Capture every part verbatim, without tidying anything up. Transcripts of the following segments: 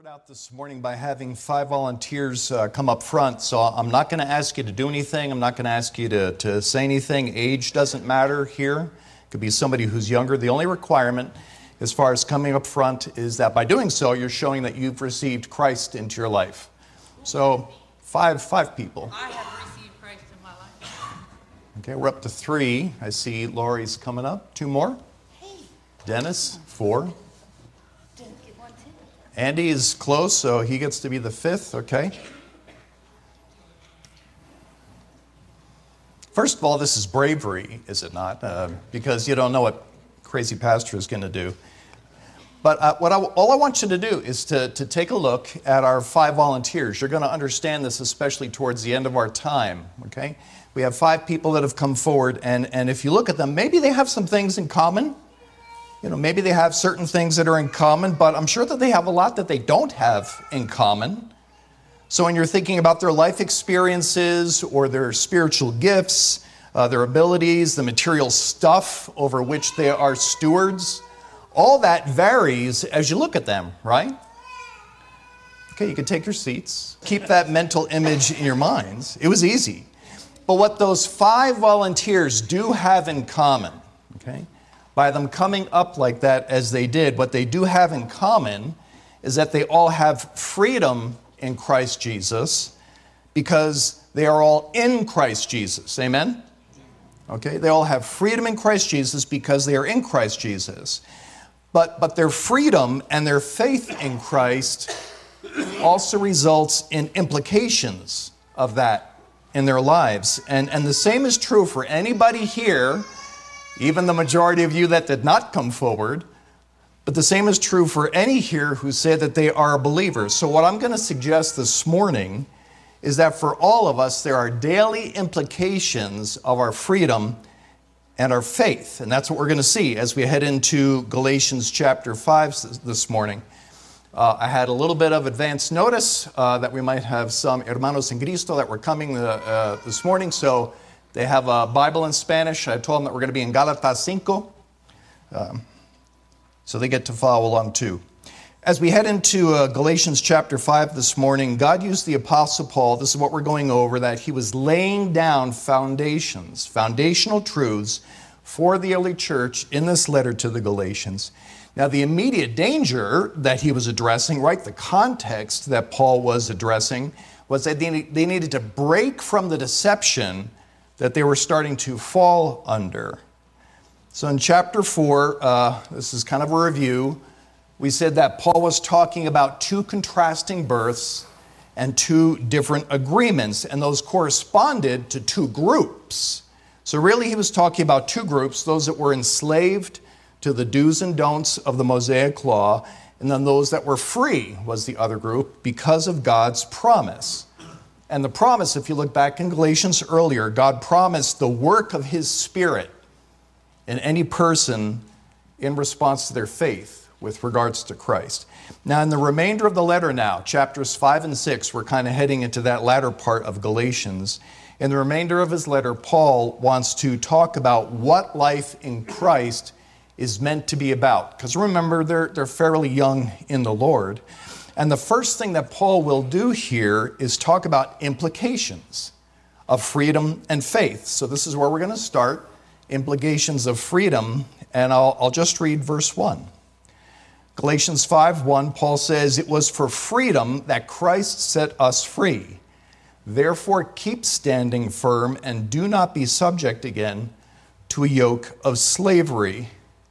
Start out this morning by having five volunteers uh, come up front. So I'm not going to ask you to do anything. I'm not going to ask you to, to say anything. Age doesn't matter here. It could be somebody who's younger. The only requirement as far as coming up front is that by doing so, you're showing that you've received Christ into your life. So five, five people. I have received Christ in my life. Okay, we're up to three. I see Lori's coming up. Two more. Hey. Dennis, four. Didn't get one too. Andy is close, so he gets to be the fifth, okay? First of all, this is bravery, is it not? Uh, because you don't know what crazy pastor is going to do. But uh, what I, all I want you to do is to, to take a look at our five volunteers. You're going to understand this, especially towards the end of our time, okay? We have five people that have come forward, and, and if you look at them, maybe they have some things in common. You know, maybe they have certain things that are in common, but I'm sure that they have a lot that they don't have in common. So when you're thinking about their life experiences or their spiritual gifts, uh, their abilities, the material stuff over which they are stewards, all that varies as you look at them, right? Okay, you can take your seats. Keep that mental image in your minds. It was easy. But what those five volunteers do have in common, okay, by them coming up like that as they did, what they do have in common is that they all have freedom in Christ Jesus because they are all in Christ Jesus. Amen? Okay, they all have freedom in Christ Jesus because they are in Christ Jesus. But, but their freedom and their faith in Christ also results in implications of that in their lives. And, and the same is true for anybody here, even the majority of you that did not come forward, but the same is true for any here who say that they are believers. So what I'm going to suggest this morning is that for all of us, there are daily implications of our freedom and our faith. And that's what we're going to see as we head into Galatians chapter five this morning. Uh, I had a little bit of advance notice uh, that we might have some hermanos en Cristo that were coming uh, uh, this morning. So they have a Bible in Spanish. I told them that we're going to be in Gálatas five. Um, so they get to follow along too. As we head into uh, Galatians chapter five this morning, God used the Apostle Paul, this is what we're going over, that he was laying down foundations, foundational truths for the early church in this letter to the Galatians. Now, the immediate danger that he was addressing, right, the context that Paul was addressing, was that they, they needed to break from the deception that they were starting to fall under. So in chapter four, uh, this is kind of a review. We said that Paul was talking about two contrasting births and two different agreements, and those corresponded to two groups. So really he was talking about two groups, those that were enslaved to the do's and don'ts of the Mosaic law, and then those that were free was the other group because of God's promise. And the promise, if you look back in Galatians earlier, God promised the work of his Spirit in any person in response to their faith with regards to Christ. Now, in the remainder of the letter now, chapters five and six, we're kind of heading into that latter part of Galatians. In the remainder of his letter, Paul wants to talk about what life in Christ is meant to be about. Because remember, they're, they're fairly young in the Lord. And the first thing that Paul will do here is talk about implications of freedom and faith. So this is where we're going to start, implications of freedom, and I'll, I'll just read verse one. Galatians five one, Paul says, "It was for freedom that Christ set us free. Therefore keep standing firm and do not be subject again to a yoke of slavery."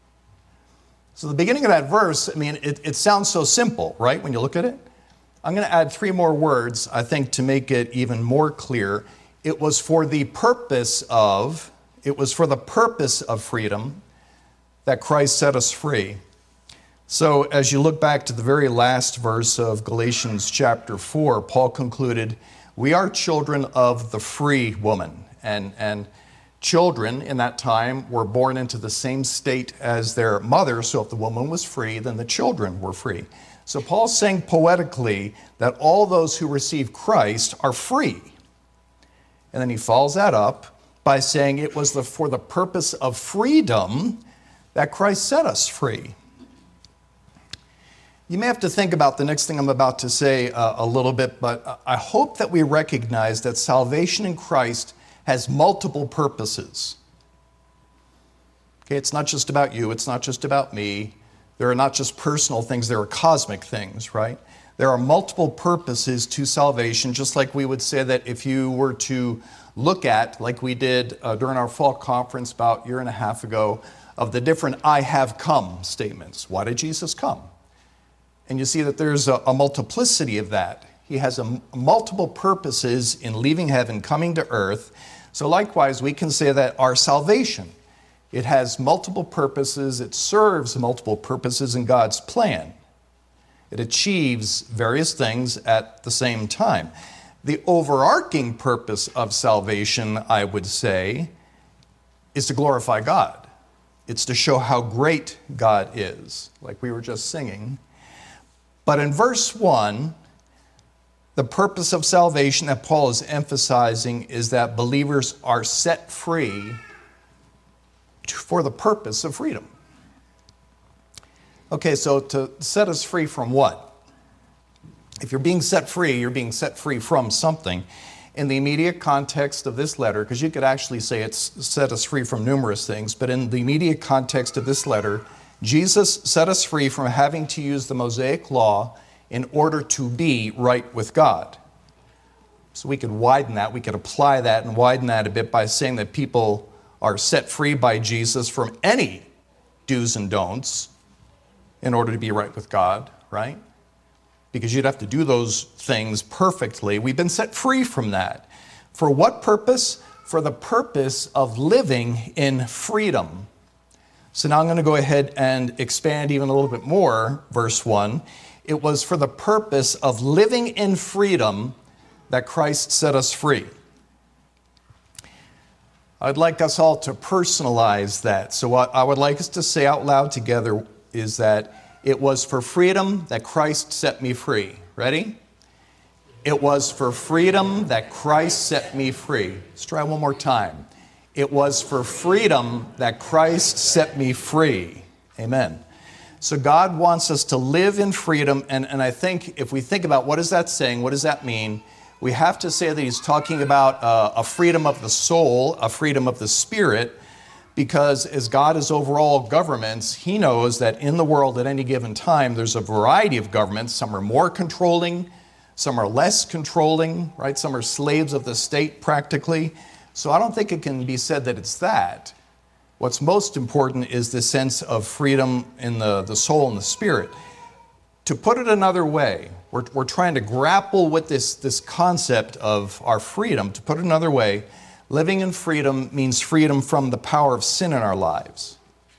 So the beginning of that verse, I mean, it, it sounds so simple, right, when you look at it? I'm going to add three more words, I think, to make it even more clear. It was for the purpose of, it was for the purpose of freedom that Christ set us free. So as you look back to the very last verse of Galatians chapter four, Paul concluded, we are children of the free woman. And, and children in that time were born into the same state as their mother, so if the woman was free, then the children were free. So Paul's saying poetically that all those who receive Christ are free. And then he follows that up by saying it was the, for the purpose of freedom that Christ set us free. You may have to think about the next thing I'm about to say uh, a little bit, but I hope that we recognize that salvation in Christ has multiple purposes. Okay, it's not just about you, it's not just about me. There are not just personal things, there are cosmic things, right? There are multiple purposes to salvation, just like we would say that if you were to look at, like we did uh, during our fall conference about a year and a half ago, of the different I have come statements. Why did Jesus come? And you see that there's a, a multiplicity of that. He has a, multiple purposes in leaving heaven, coming to earth. So likewise, we can say that our salvation, it has multiple purposes. It serves multiple purposes in God's plan. It achieves various things at the same time. The overarching purpose of salvation, I would say, is to glorify God. It's to show how great God is, like we were just singing. But in verse one, the purpose of salvation that Paul is emphasizing is that believers are set free for the purpose of freedom. Okay, so to set us free from what? If you're being set free, you're being set free from something. In the immediate context of this letter, because you could actually say it's set us free from numerous things, but in the immediate context of this letter, Jesus set us free from having to use the Mosaic law in order to be right with God. So we could widen that, we could apply that and widen that a bit by saying that people are set free by Jesus from any do's and don'ts in order to be right with God, right? Because you'd have to do those things perfectly. We've been set free from that. For what purpose? For the purpose of living in freedom. So now I'm going to go ahead and expand even a little bit more, verse one. It was for the purpose of living in freedom that Christ set us free. I'd like us all to personalize that. So what I would like us to say out loud together is that it was for freedom that Christ set me free. Ready? It was for freedom that Christ set me free. Let's try one more time. It was for freedom that Christ set me free. Amen. So God wants us to live in freedom, and, and I think if we think about what is that saying, what does that mean, we have to say that he's talking about uh, a freedom of the soul, a freedom of the spirit, because as God is over all governments, he knows that in the world at any given time, there's a variety of governments. Some are more controlling, some are less controlling, right? Some are slaves of the state practically. So I don't think it can be said that it's that. What's most important is the sense of freedom in the, the soul and the spirit. To put it another way, we're, we're trying to grapple with this, this concept of our freedom. To put it another way, living in freedom means freedom from the power of sin in our lives.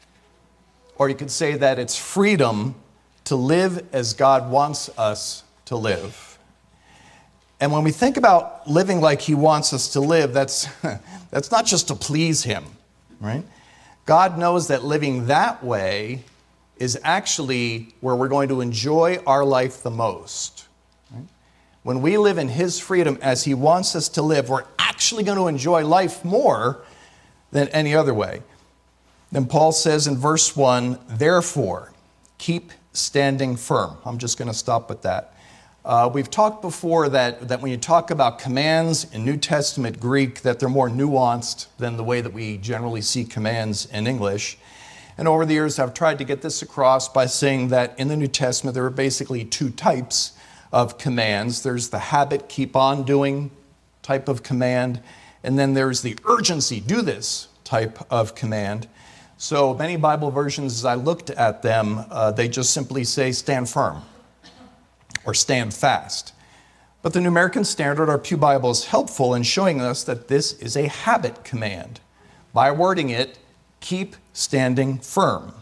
Or you could say that it's freedom to live as God wants us to live. And when we think about living like he wants us to live, that's, that's not just to please him, right? God knows that living that way is actually where we're going to enjoy our life the most. Right? When we live in his freedom as he wants us to live, we're actually going to enjoy life more than any other way. Then Paul says in verse one, therefore, keep standing firm. I'm just going to stop with that. Uh, we've talked before that, that when you talk about commands in New Testament Greek, that they're more nuanced than the way that we generally see commands in English. And over the years, I've tried to get this across by saying that in the New Testament, there are basically two types of commands. There's the habit, keep on doing type of command, and then there's the urgency, do this type of command. So many Bible versions, as I looked at them, uh, they just simply say stand firm or stand fast. But the New American Standard, our Pew Bible, is helpful in showing us that this is a habit command. By wording it, keep standing firm.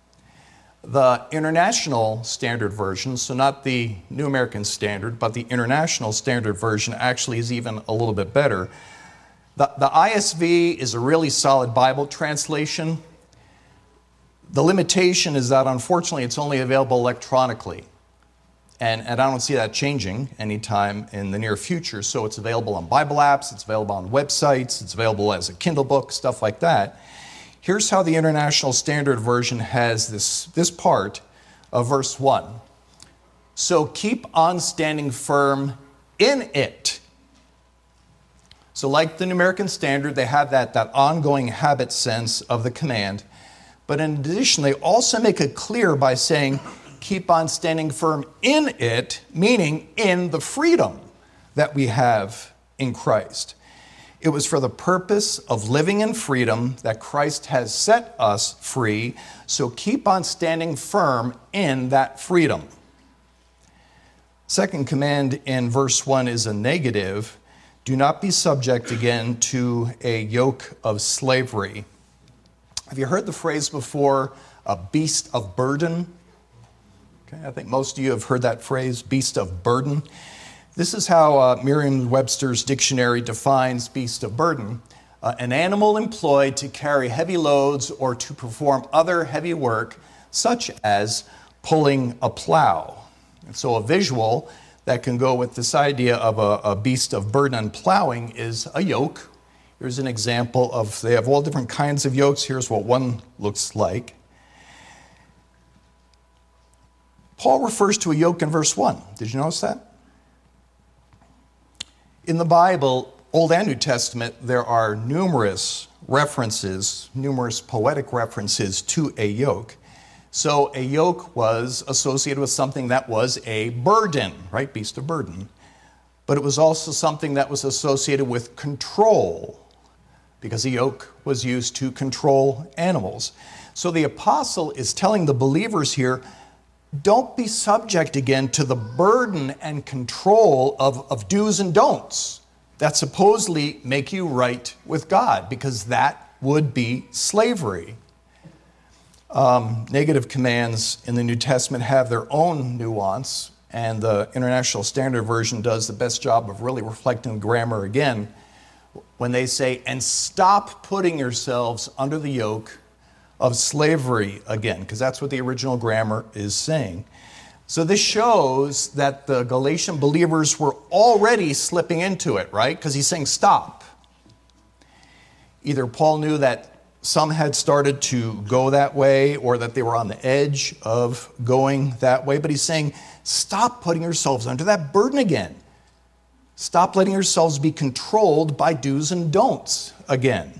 The International Standard Version, so not the New American Standard, but the International Standard Version actually is even a little bit better. The, the I S V is a really solid Bible translation. The limitation is that, unfortunately, it's only available electronically. And, and I don't see that changing anytime in the near future. So it's available on Bible apps, it's available on websites, it's available as a Kindle book, stuff like that. Here's how the International Standard Version has this, this part of verse one. so keep on standing firm in it. So like the New American Standard, they have that, that ongoing habit sense of the command. But in addition, they also make it clear by saying, keep on standing firm in it, meaning in the freedom that we have in Christ. It was for the purpose of living in freedom that Christ has set us free, so keep on standing firm in that freedom. Second command in verse one is a negative. Do not be subject again to a yoke of slavery. Have you heard the phrase before, a beast of burden? Okay, I think most of you have heard that phrase, beast of burden. This is how uh, Merriam-Webster's dictionary defines beast of burden. Uh, an animal employed to carry heavy loads or to perform other heavy work, such as pulling a plow. And so a visual that can go with this idea of a, a beast of burden and plowing is a yoke. Here's an example of, they have all different kinds of yokes. Here's what one looks like. Paul refers to a yoke in verse one. Did you notice that? In the Bible, Old and New Testament, there are numerous references, numerous poetic references to a yoke. So a yoke was associated with something that was a burden, right? Beast of burden. But it was also something that was associated with control, because a yoke was used to control animals. So the apostle is telling the believers here, don't be subject again to the burden and control of, of do's and don'ts that supposedly make you right with God, because that would be slavery. Um, negative commands in the New Testament have their own nuance, and the International Standard Version does the best job of really reflecting grammar again when they say, and stop putting yourselves under the yoke of slavery again, because that's what the original grammar is saying. So this shows that the Galatian believers were already slipping into it, right? Because he's saying stop. Either Paul knew that some had started to go that way, or that they were on the edge of going that way, but he's saying stop putting yourselves under that burden again. Stop letting yourselves be controlled by do's and don'ts again.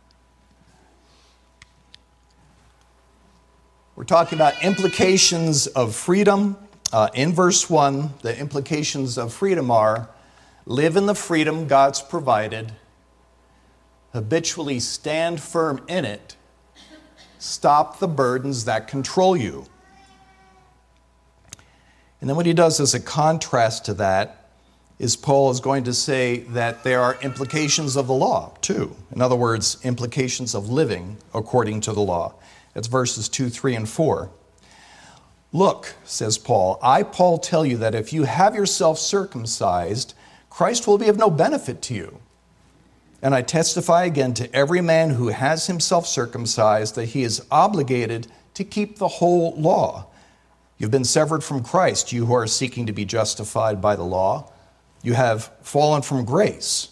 We're talking about implications of freedom. Uh, in verse one, the implications of freedom are live in the freedom God's provided, habitually stand firm in it, stop the burdens that control you. And then what he does as a contrast to that is Paul is going to say that there are implications of the law too. In other words, implications of living according to the law. That's verses two, three, and four. Look, says Paul, I, Paul, tell you that if you have yourself circumcised, Christ will be of no benefit to you. And I testify again to every man who has himself circumcised that he is obligated to keep the whole law. You've been severed from Christ, you who are seeking to be justified by the law. You have fallen from grace.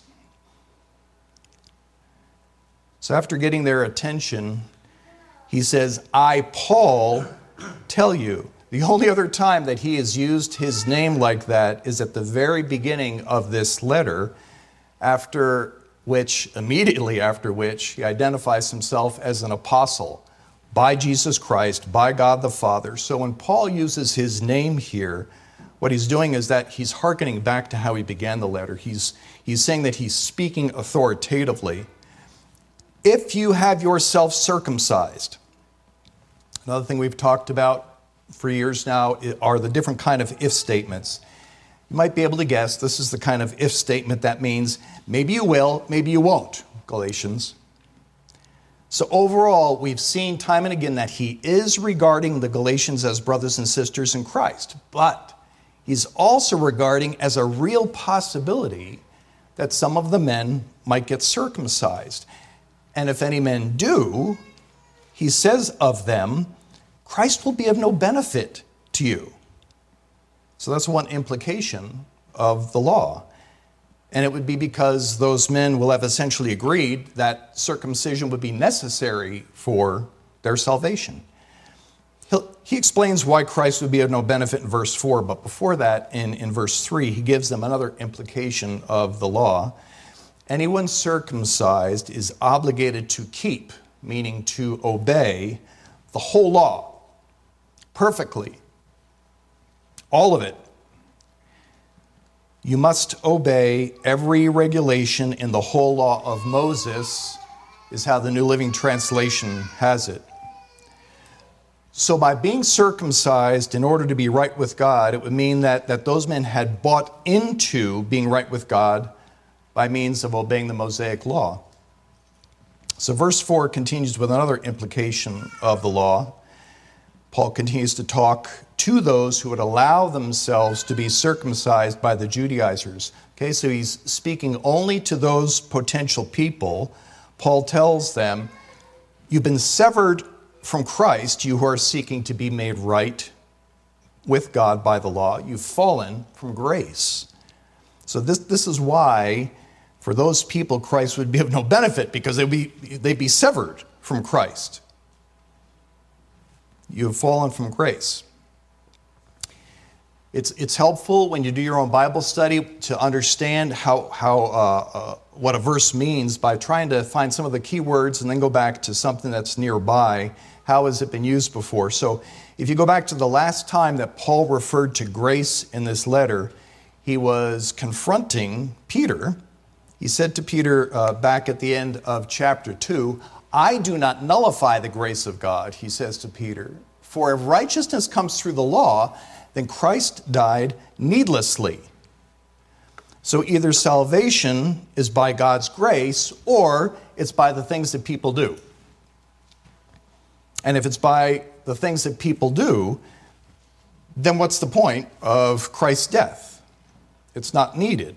So after getting their attention, he says, I, Paul, tell you. The only other time that he has used his name like that is at the very beginning of this letter, after which, immediately after which, he identifies himself as an apostle by Jesus Christ, by God the Father. So when Paul uses his name here, what he's doing is that he's hearkening back to how he began the letter. He's, he's saying that he's speaking authoritatively. If you have yourself circumcised. Another thing we've talked about for years now are the different kind of if statements. You might be able to guess this is the kind of if statement that means maybe you will, maybe you won't, Galatians. So overall, we've seen time and again that he is regarding the Galatians as brothers and sisters in Christ, but he's also regarding as a real possibility that some of the men might get circumcised. And if any men do, he says of them, Christ will be of no benefit to you. So that's one implication of the law. And it would be because those men will have essentially agreed that circumcision would be necessary for their salvation. He'll, he explains why Christ would be of no benefit in verse four, but before that, in, in verse three, he gives them another implication of the law. Anyone circumcised is obligated to keep, meaning to obey, the whole law perfectly, all of it. You must obey every regulation in the whole law of Moses, is how the New Living Translation has it. So by being circumcised in order to be right with God, it would mean that, that those men had bought into being right with God by means of obeying the Mosaic law. So verse four continues with another implication of the law. Paul continues to talk to those who would allow themselves to be circumcised by the Judaizers. Okay, so he's speaking only to those potential people. Paul tells them, you've been severed from Christ, you who are seeking to be made right with God by the law. You've fallen from grace. So this, this is why, for those people, Christ would be of no benefit, because they'd be, they'd be severed from Christ. You have fallen from grace. It's, it's helpful when you do your own Bible study to understand how, how uh, uh, what a verse means by trying to find some of the key words and then go back to something that's nearby. How has it been used before? So if you go back to the last time that Paul referred to grace in this letter, he was confronting Peter. He said to Peter uh, back at the end of chapter two, I do not nullify the grace of God, he says to Peter. For if righteousness comes through the law, then Christ died needlessly. So either salvation is by God's grace or it's by the things that people do. And if it's by the things that people do, then what's the point of Christ's death? It's not needed.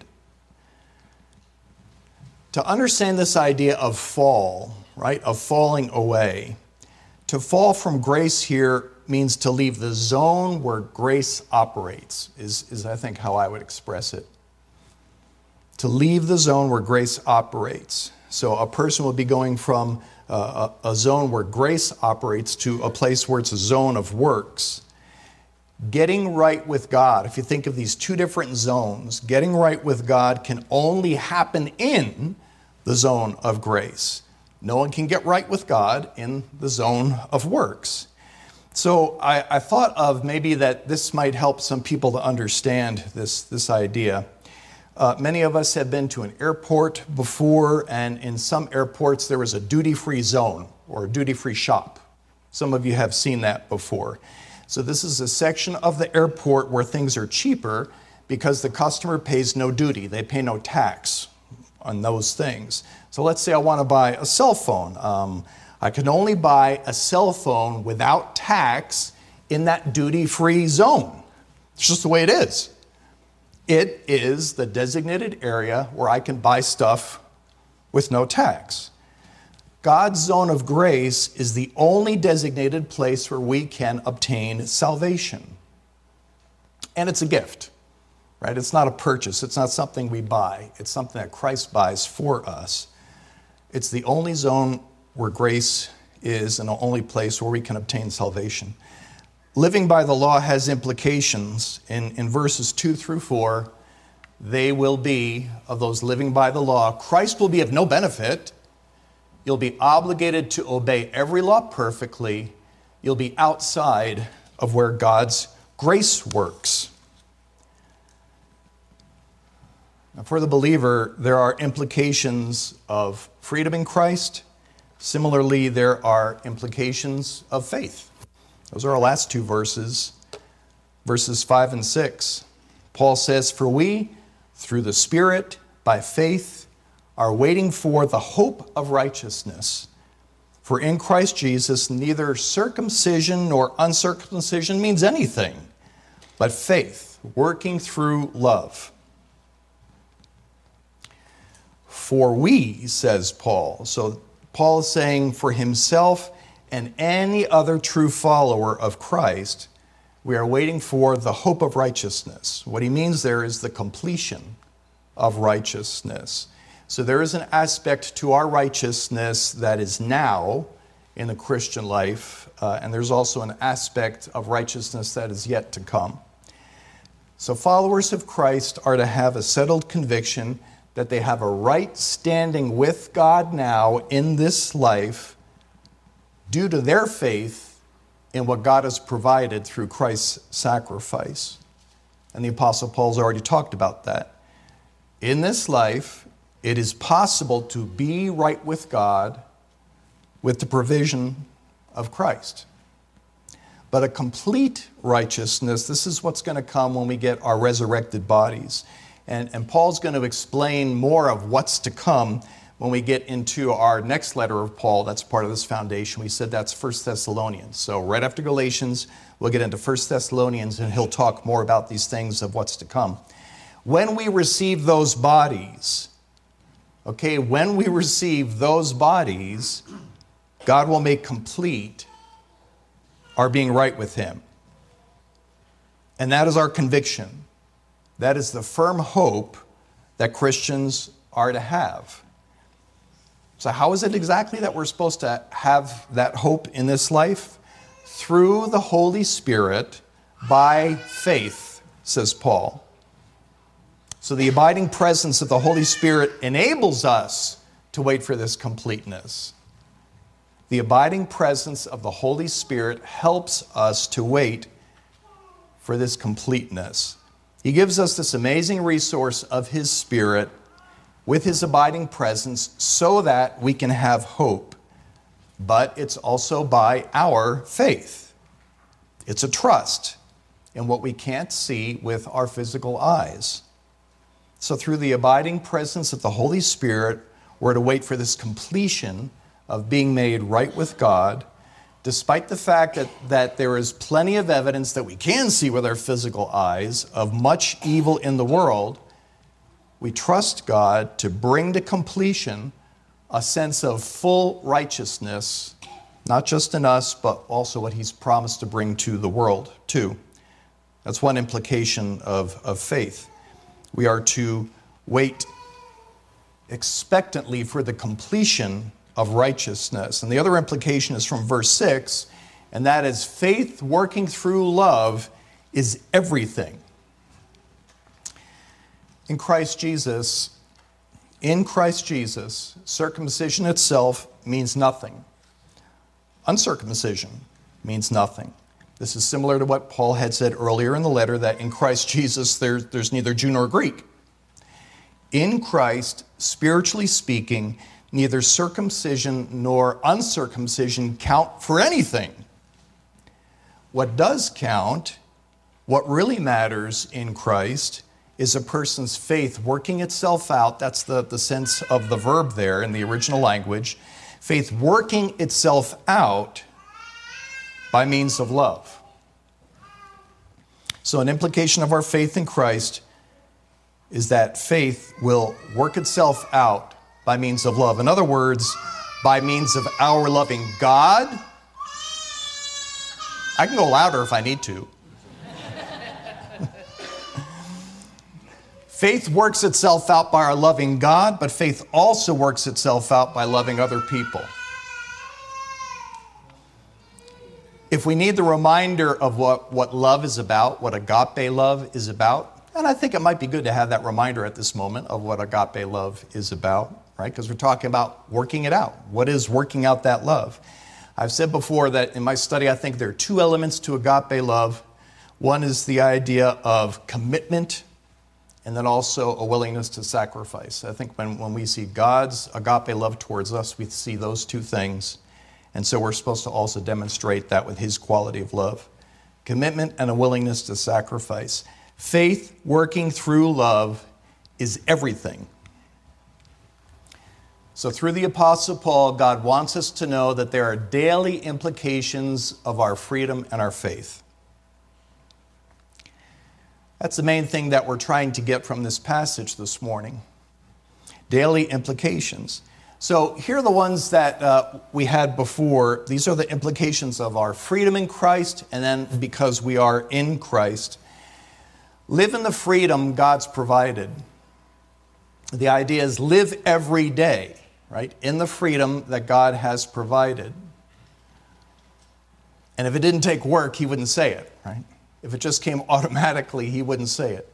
To understand this idea of fall, right, of falling away, to fall from grace here means to leave the zone where grace operates, is, is I think how I would express it. To leave the zone where grace operates. So a person will be going from uh, a, a zone where grace operates to a place where it's a zone of works. Getting right with God, if you think of these two different zones, getting right with God can only happen in the zone of grace. No one can get right with God in the zone of works. So I, I thought of maybe that this might help some people to understand this, this idea. Uh, many of us have been to an airport before, and in some airports there was a duty-free zone or a duty-free shop. Some of you have seen that before. So this is a section of the airport where things are cheaper because the customer pays no duty. They pay no tax on those things. So let's say I want to buy a cell phone. Um, I can only buy a cell phone without tax in that duty-free zone. It's just the way it is. It is the designated area where I can buy stuff with no tax. God's zone of grace is the only designated place where we can obtain salvation. And it's a gift, right? It's not a purchase. It's not something we buy. It's something that Christ buys for us. It's the only zone where grace is and the only place where we can obtain salvation. Living by the law has implications. In, in verses two through four, they will be, of those living by the law, Christ will be of no benefit. You'll be obligated to obey every law perfectly. You'll be outside of where God's grace works. Now, for the believer, there are implications of freedom in Christ. Similarly, there are implications of faith. Those are our last two verses, verses five and six. Paul says, for we, through the Spirit, by faith, are waiting for the hope of righteousness. For in Christ Jesus, neither circumcision nor uncircumcision means anything, but faith, working through love. For we, says Paul. So Paul is saying for himself and any other true follower of Christ, we are waiting for the hope of righteousness. What he means there is the completion of righteousness. So there is an aspect to our righteousness that is now in the Christian life, uh, and there's also an aspect of righteousness that is yet to come. So followers of Christ are to have a settled conviction that they have a right standing with God now in this life due to their faith in what God has provided through Christ's sacrifice. And the Apostle Paul's already talked about that. In this life, it is possible to be right with God with the provision of Christ. But a complete righteousness, this is what's going to come when we get our resurrected bodies. And, and Paul's going to explain more of what's to come when we get into our next letter of Paul. That's part of this foundation. We said that's First Thessalonians. So right after Galatians, we'll get into First Thessalonians, and he'll talk more about these things of what's to come. When we receive those bodies, okay, when we receive those bodies, God will make complete our being right with him. And that is our conviction. That is the firm hope that Christians are to have. So how is it exactly that we're supposed to have that hope in this life? Through the Holy Spirit by faith, says Paul. So the abiding presence of the Holy Spirit enables us to wait for this completeness. The abiding presence of the Holy Spirit helps us to wait for this completeness. He gives us this amazing resource of His Spirit with His abiding presence so that we can have hope. But it's also by our faith. It's a trust in what we can't see with our physical eyes. So through the abiding presence of the Holy Spirit, we're to wait for this completion of being made right with God, despite the fact that, that there is plenty of evidence that we can see with our physical eyes of much evil in the world. We trust God to bring to completion a sense of full righteousness, not just in us, but also what He's promised to bring to the world, too. That's one implication of, of faith. We are to wait expectantly for the completion of righteousness. And the other implication is from verse six, and that is faith working through love is everything. In Christ Jesus, in Christ Jesus, circumcision itself means nothing. Uncircumcision means nothing. This is similar to what Paul had said earlier in the letter, that in Christ Jesus there, there's neither Jew nor Greek. In Christ, spiritually speaking, neither circumcision nor uncircumcision count for anything. What does count, what really matters in Christ, is a person's faith working itself out. That's the, the sense of the verb there in the original language. Faith working itself out by means of love. So an implication of our faith in Christ is that faith will work itself out by means of love. In other words, by means of our loving God. I can go louder if I need to. Faith works itself out by our loving God, but faith also works itself out by loving other people. If we need the reminder of what, what love is about, what agape love is about, and I think it might be good to have that reminder at this moment of what agape love is about, right? Because we're talking about working it out. What is working out that love? I've said before that in my study, I think there are two elements to agape love. One is the idea of commitment, and then also a willingness to sacrifice. I think when, when we see God's agape love towards us, we see those two things. And so we're supposed to also demonstrate that with His quality of love. Commitment and a willingness to sacrifice. Faith working through love is everything. So through the Apostle Paul, God wants us to know that there are daily implications of our freedom and our faith. That's the main thing that we're trying to get from this passage this morning. Daily implications. So here are the ones that uh, we had before. These are the implications of our freedom in Christ, and then because we are in Christ. Live in the freedom God's provided. The idea is live every day, right, in the freedom that God has provided. And if it didn't take work, he wouldn't say it, right? If it just came automatically, he wouldn't say it.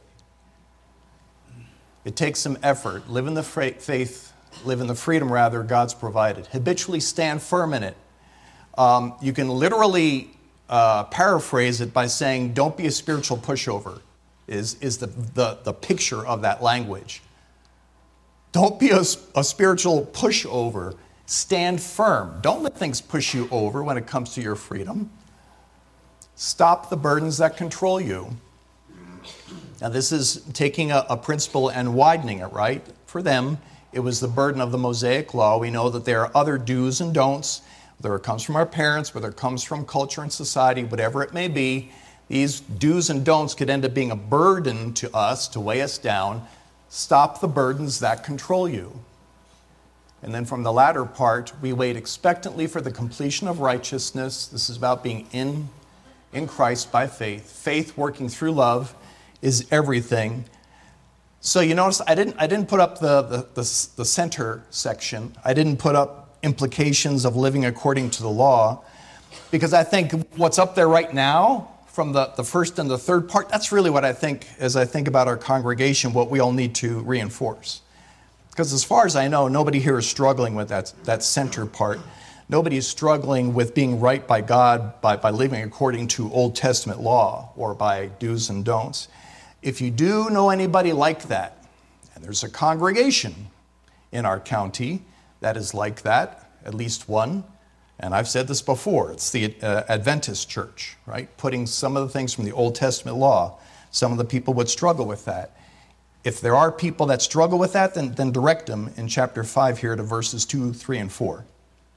It takes some effort. Live in the faith, live in the freedom, rather, God's provided. Habitually stand firm in it. Um, you can literally uh, paraphrase it by saying, don't be a spiritual pushover, is, is the, the, the picture of that language. Don't be a, a spiritual pushover. Stand firm. Don't let things push you over when it comes to your freedom. Stop the burdens that control you. Now, this is taking a, a principle and widening it, right? For them, it was the burden of the Mosaic law. We know that there are other do's and don'ts, whether it comes from our parents, whether it comes from culture and society, whatever it may be. These do's and don'ts could end up being a burden to us, to weigh us down. Stop the burdens that control you. And then from the latter part, we wait expectantly for the completion of righteousness. This is about being in, in Christ by faith. Faith working through love is everything. So you notice I didn't, I didn't put up the, the, the, the center section. I didn't put up implications of living according to the law, because I think what's up there right now from the, the first and the third part, that's really what I think, as I think about our congregation, what we all need to reinforce. Because as far as I know, nobody here is struggling with that, that center part. Nobody is struggling with being right by God by, by living according to Old Testament law or by do's and don'ts. If you do know anybody like that, and there's a congregation in our county that is like that, at least one, and I've said this before, it's the uh, Adventist church, right? Putting some of the things from the Old Testament law, some of the people would struggle with that. If there are people that struggle with that, then, then direct them in chapter five here to verses two, three, and four.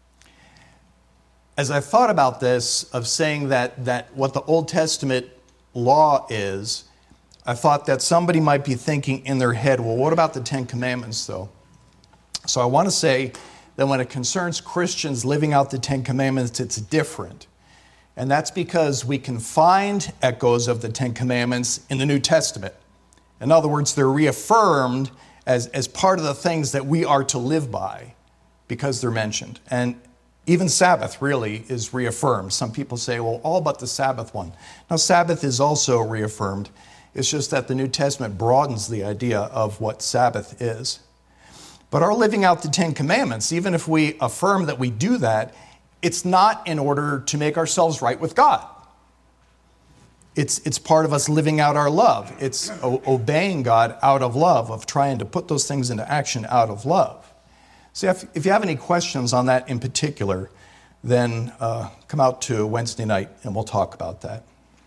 As I thought about this, of saying that, that what the Old Testament law is, I thought that somebody might be thinking in their head, well, what about the Ten Commandments, though? So I want to say that when it concerns Christians living out the Ten Commandments, it's different. And that's because we can find echoes of the Ten Commandments in the New Testament. In other words, they're reaffirmed as, as part of the things that we are to live by because they're mentioned. And even Sabbath really is reaffirmed. Some people say, well, all but the Sabbath one. Now, Sabbath is also reaffirmed. It's just that the New Testament broadens the idea of what Sabbath is. But our living out the Ten Commandments, even if we affirm that we do that, it's not in order to make ourselves right with God. It's, it's part of us living out our love. It's o- obeying God out of love, of trying to put those things into action out of love. So if, if you have any questions on that in particular, then uh, come out to Wednesday night and we'll talk about that.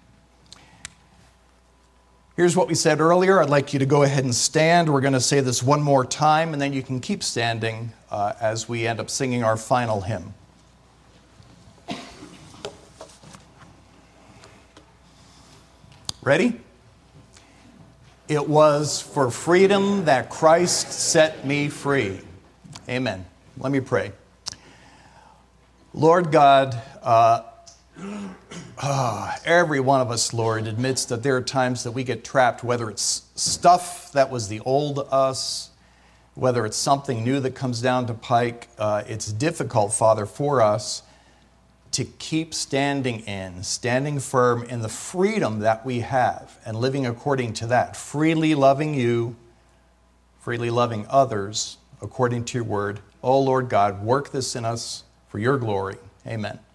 Here's what we said earlier. I'd like you to go ahead and stand. We're going to say this one more time, and then you can keep standing uh, as we end up singing our final hymn. Ready? It was for freedom that Christ set me free. Amen. Let me pray. Lord God, uh, uh, every one of us, Lord, admits that there are times that we get trapped, whether it's stuff that was the old us, whether it's something new that comes down to pike. Uh, it's difficult, Father, for us to keep standing in, standing firm in the freedom that we have and living according to that, freely loving you, freely loving others according to your word. Oh, Lord God, work this in us for your glory. Amen.